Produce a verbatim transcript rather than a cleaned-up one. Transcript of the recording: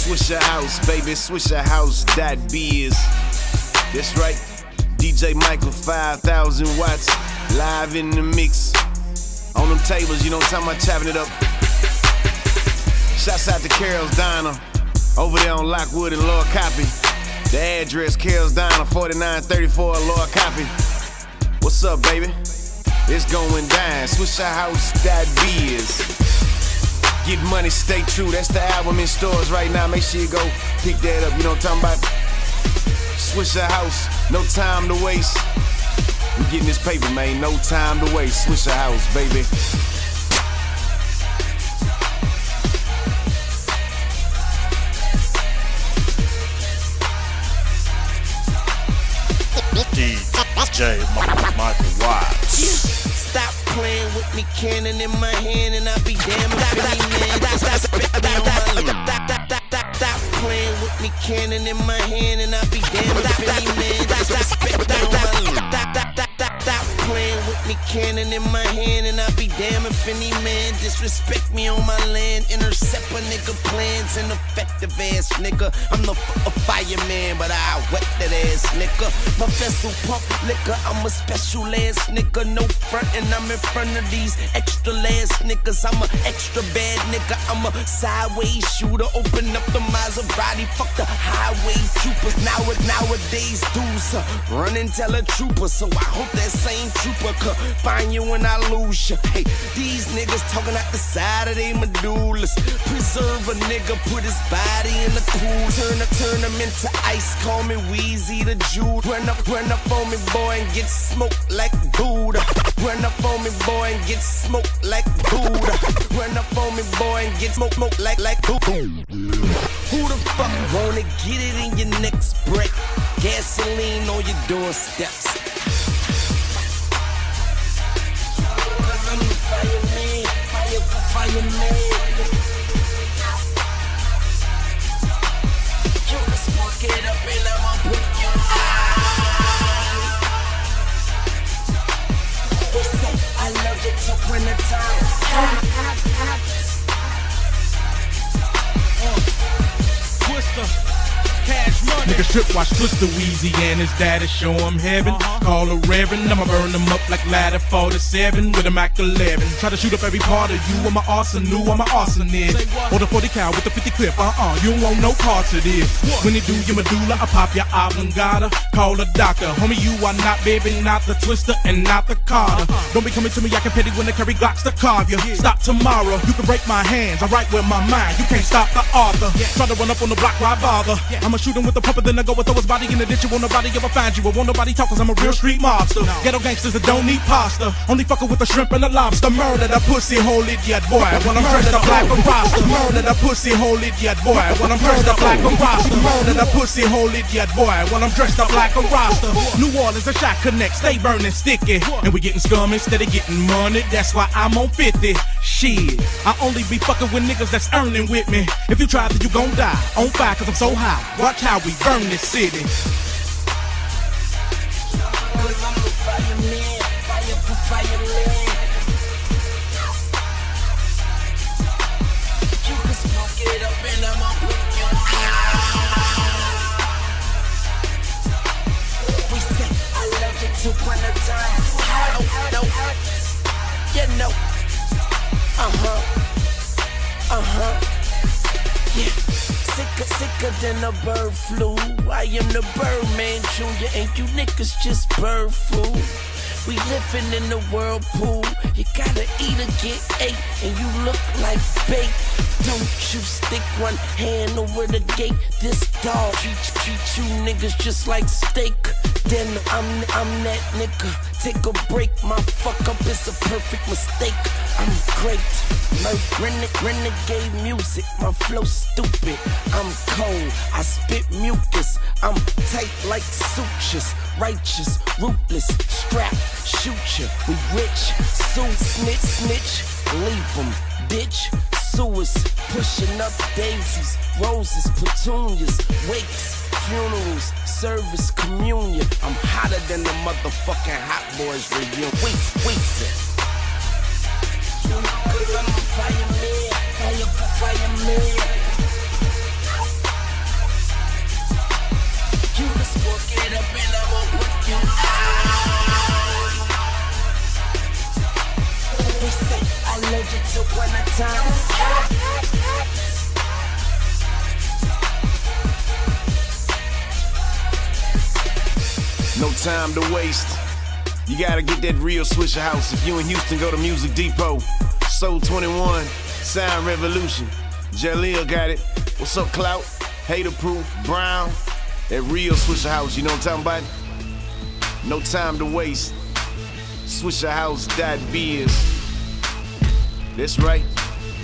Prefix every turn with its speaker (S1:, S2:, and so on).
S1: Swisher House, baby, Swisher House, that biz. That's right, D J Michael, five thousand watts, live in the mix. On them tables, you know what I'm talking about, chopping it up. Shouts out to Carol's Diner, over there on Lockwood and Lower Copy. The address, Carol's Diner, forty-nine thirty-four Lower Copy. What's up, baby? It's going down, Swisher House, that biz. Get money, stay true, that's the album in stores right now. Make sure you go pick that up, you know what I'm talking about? Swisher House, no time to waste. We getting this paper, man, no time to waste. Swisher House, baby.
S2: D J Michael Watts.
S3: Stop playing with me, cannon in my hand, and I'll be damn if any man disrespect me on my land. Stop playing with me, cannon in my hand, and I'll be damn if any man disrespect me on my land. Stop playing with me, cannon in my hand, and I'll be damn if any man disrespect me on my land. Intercept a nigga plans, an effective ass nigga. I'm the f- a fireman, but I wet that ass nigga. My vessel pump liquor, I'm a special ass nigga. No front, and I'm in front of these extra ass niggas. I'm a extra bad nigga. I'm a sideways shooter. Open up the Maserati, fuck the highway troopers. Now nowadays dudes uh, run and tell a trooper. So I hope that same trooper could find you when I lose you. Hey, these niggas talking out the side of they medullas. Preserve a nigga, put his body in the cool. Turn, turn him into ice, call me Weezy the Jude. Run up, run up on me, boy, and get smoked like Buddha. Run up on me, boy, and get smoked like Buddha. Run up on me, boy, and get smoked, smoked like, like Buddha. Who the fuck wanna get it in your next break? Gasoline on your doorsteps. Cause I'm the fireman, fire for fireman. You can smoke it up and I'ma put you out. They say I love you till wintertime.
S4: Twister, cash money. Niggas trip, watch Twister, Weezy and his daddy show him heaven. Uh-huh. Call a reverend, I'ma burn them up like ladder forty-seven with a Mac eleven. Try to shoot up every part of you, I'm an arsonist, I'm an arsonist. Hold a forty cal with a fifty clip, uh-uh, you don't want no parts of this. What? When you do your medulla, I pop your oblongata. Call a doctor, homie, you are not, baby, not the Twister and not the Carter. Uh-huh. Don't be coming to me, I can petty when I carry Glocks to carve you. Yeah. Stop tomorrow, you can break my hands, I write with my mind, you can't stop the author. Yeah. Try to run up on the block, why bother? Yeah. I'ma shoot him with the pumper, then I go and throw his body in the ditch. You won't nobody ever find you, I won't nobody talk, cause I'm a real street monster. No. Ghetto gangsters that don't need pasta, only fucking with the shrimp and the lobster. Murder the pussy hole idiot boy, when I'm dressed up like a roster. Murder the pussy hole idiot boy, when I'm dressed up like a roster. Murder the pussy hole idiot boy, when I'm dressed up like a roster. New Orleans, a shot connect, stay burning sticky. And we getting scum instead of getting money, that's why I'm on fifty. Shit, I only be fucking with niggas that's earning with me. If you try, then you gon' die. On fire, cause I'm so high. Watch how we burn this city.
S3: Cause I'm the fireman, fire for fireman. You can smoke it up and I'ma put you out. We say I love you till wintertime. No, no, yeah, no. Uh-huh, uh-huh, yeah. Sicker, sicker than a bird flu. I am the Birdman Junior, and you niggas just bird food. We living in the whirlpool. You gotta eat or get ate, and you look like bait. Don't you stick one hand over the gate. This dog treat, treat you niggas just like steak. Then I'm, I'm that nigga. Take a break, my fuck up is a perfect mistake. I'm great. Renegade, renegade music, my flow stupid. I'm cold, I spit mucus. I'm tight like sutures. Righteous, ruthless, strap, shoot ya. We rich, sue, snitch, snitch. Leave them, bitch. Suez, pushing up daisies, roses, petunias, wakes, funerals, service, communion. I'm hotter than the motherfucking Hot Boys reunion. Wait, wait, sir. Cause I'm a fireman, fire for fireman. say allergic to wintertime.
S1: No time to waste. You gotta get that real Swisher House. If you in Houston, go to Music Depot. Soul twenty-one, Sound Revolution. Jaleel got it. What's up, Clout? Haterproof, Brown. That real Swisher House, you know what I'm talking about? No time to waste. Swisher House dot biz. That's right.